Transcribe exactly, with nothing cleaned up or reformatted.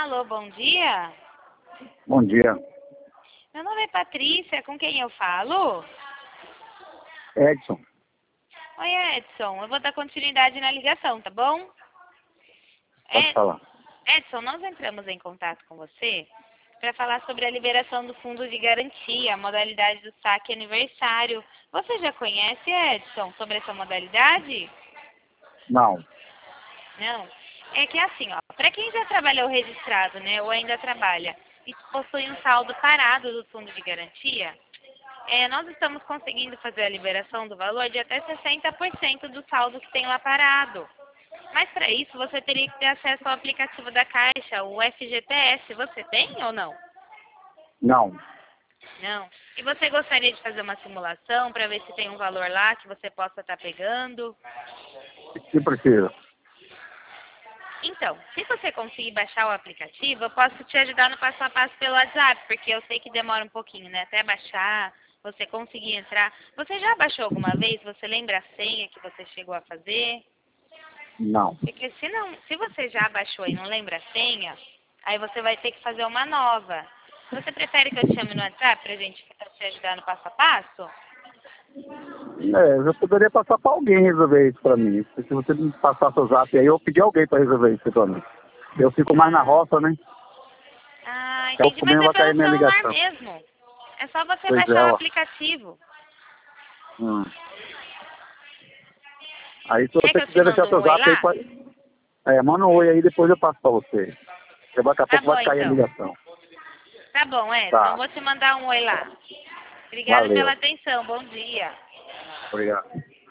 Alô, bom dia. Bom dia. Meu nome é Patrícia, com quem eu falo? Edson. Oi, Edson. Eu vou dar continuidade na ligação, tá bom? Pode Ed- falar. Edson, nós entramos em contato com você para falar sobre a liberação do fundo de garantia, a modalidade do saque aniversário. Você já conhece, Edson, sobre essa modalidade? Não. Não. É que assim, ó, para quem já trabalhou registrado, né, ou ainda trabalha e possui um saldo parado do fundo de garantia, é, nós estamos conseguindo fazer a liberação do valor de até sessenta por cento do saldo que tem lá parado. Mas para isso você teria que ter acesso ao aplicativo da Caixa, o F G T S. Você tem ou não? Não. Não. E você gostaria de fazer uma simulação para ver se tem um valor lá que você possa estar pegando? O que precisa? Então, se você conseguir baixar o aplicativo, eu posso te ajudar no passo a passo pelo WhatsApp, porque eu sei que demora um pouquinho, né? Até baixar, você conseguir entrar. Você já baixou alguma vez? Você lembra a senha que você chegou a fazer? Não. Porque se não, se você já baixou e não lembra a senha, aí você vai ter que fazer uma nova. Você prefere que eu te chame no WhatsApp pra gente te ajudar no passo a passo? É, eu já poderia passar para alguém resolver isso para mim. Se você me passar seu zap aí, eu pedi alguém para resolver isso para mim. Eu fico mais na roça, né? Ah, Então entendi, mas comigo é vai cair pelo minha celular ligação. mesmo. É só você Pois é, baixar o ó. aplicativo. Hum. Aí se Quer que você eu te quiser deixar mando um seu oi zap aí, lá? pode... É, manda um oi aí, depois eu passo para você. Porque daqui a Tá pouco bom, vai cair a então. ligação. Tá bom, Edson. Tá. Vou te mandar um oi lá. Obrigada pela Valeu. atenção. Bom dia. Obrigado.